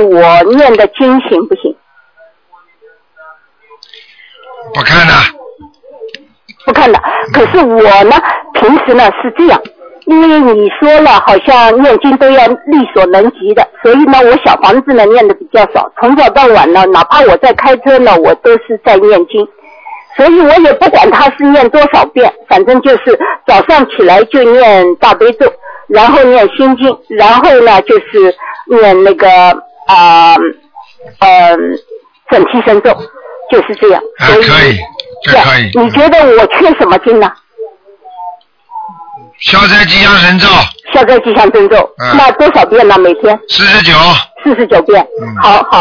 我念的经行不行？ 不看的。 不看的。可是我呢，平时呢是这样，因为你说了，好像念经都要力所能及的，所以呢，我小房子呢念的比较少，从早到晚呢，哪怕我在开车呢，我都是在念经，所以我也不管他是念多少遍，反正就是早上起来就念大悲咒，然后念心经，然后呢就是念那个准提神咒，就是这样。 可以，这可以。 你觉得我缺什么经呢？ 消灾吉祥神咒。 消灾吉祥神咒，那多少遍呢？每天？49。49遍。好好。